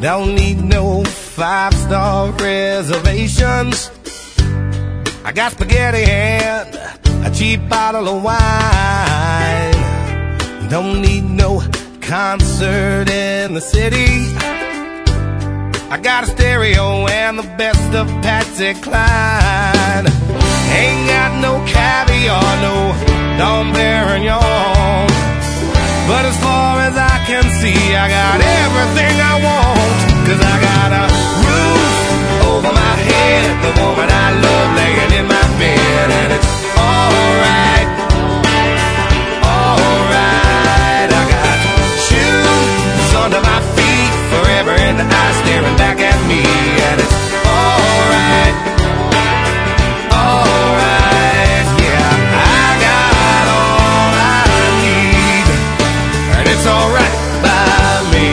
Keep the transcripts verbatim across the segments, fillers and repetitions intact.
Don't need no five-star reservations. I got spaghetti and a cheap bottle of wine. Don't need no concert in the city. I got a stereo and the best of Patsy Cline. Ain't got no caviar, no Dom Perignon, but as far as I can see, I got everything I want. Cause I got a roof over my head, the woman I love laying in my bed, and it's alright, alright. I got shoes under my feet, forever in the eye staring back at me, and it's alright, alright. Yeah, I got all I need, and it's alright by me.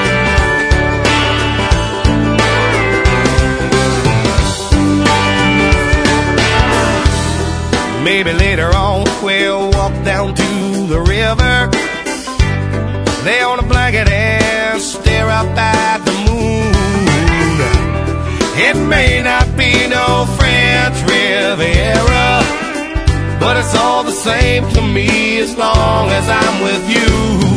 Maybe later on we'll walk down to the river, lay on a blanket and stare up at the moon. It may not be no French Riviera, but it's all the same to me as long as I'm with you.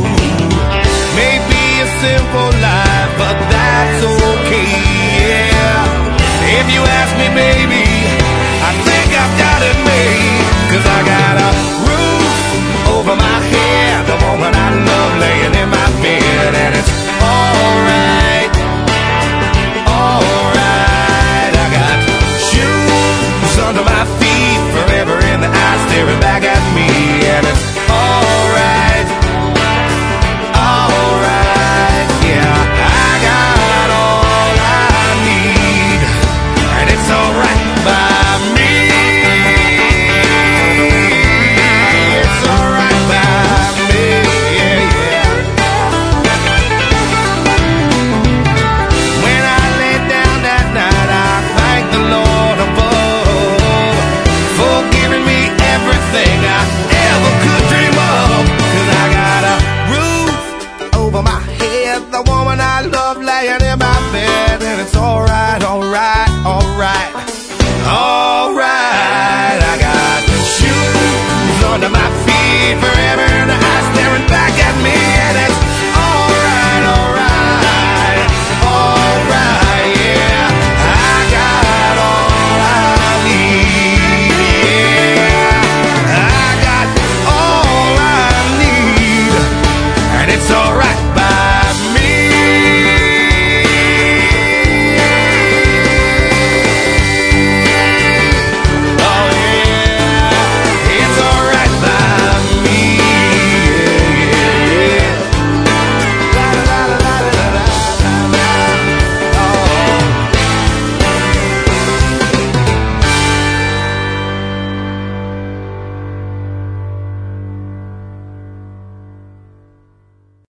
Maybe a simple life, but that's okay, yeah. If you ask me, baby, I think I've got it made.